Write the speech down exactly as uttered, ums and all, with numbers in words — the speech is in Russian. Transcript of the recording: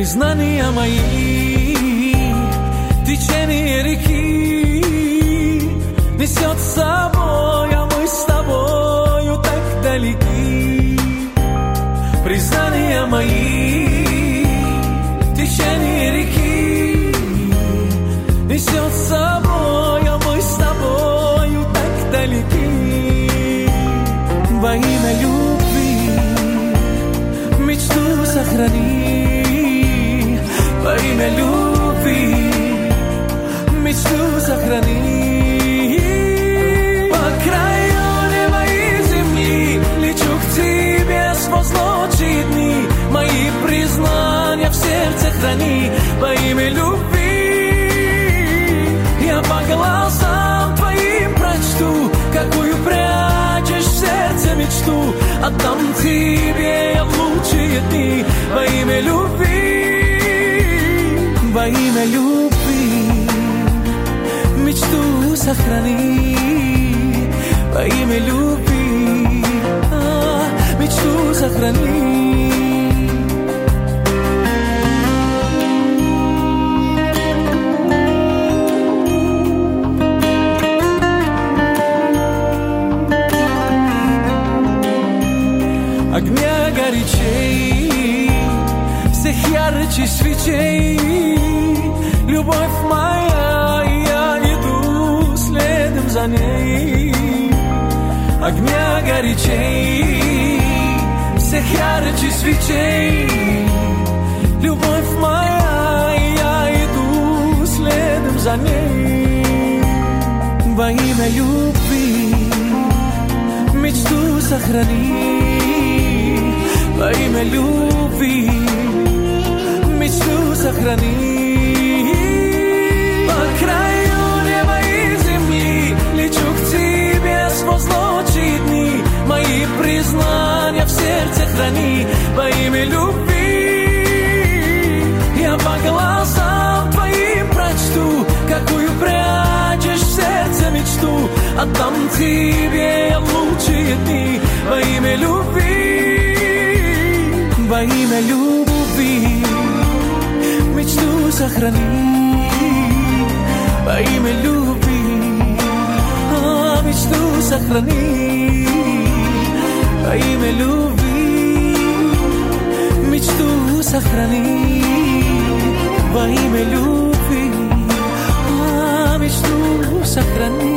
признания мои, течение реки несет с собой, а мы с тобою так далеки. Признания мои, течение реки несет с собой, а мы с тобою так далеки. Во имя любви мечту сохрани, во имя любви мечту сохрани. По краю неба и земли лечу к тебе сквозь ночи и дни. Мои признания в сердце храни, во имя любви. Я по глазам твоим прочту, какую прячешь в сердце мечту. Отдам тебе я в лучшие дни, во имя любви, во имя любви мечту сохрани, во имя любви, а, мечту сохрани. Огня горячей, всех ярче свечей, любовь моя, я иду следом за ней. Огня горячей, всех ярче свечей, любовь моя, я иду следом за ней. Во имя любви мечту сохрани, во имя любви мечту сохрани. По краю неба и земли лечу к тебе сквозь ночи и дни. Мои признания в сердце храни, во имя любви. Я по глазам твоим прочту, какую прячешь в сердце мечту. Отдам тебе я в лучшие дни, во имя любви, во имя любви мечту сохрани, во имя любви, а, мечту сохрани, во имя любви мечту сохрани, во имя любви, а, мечту сохрани.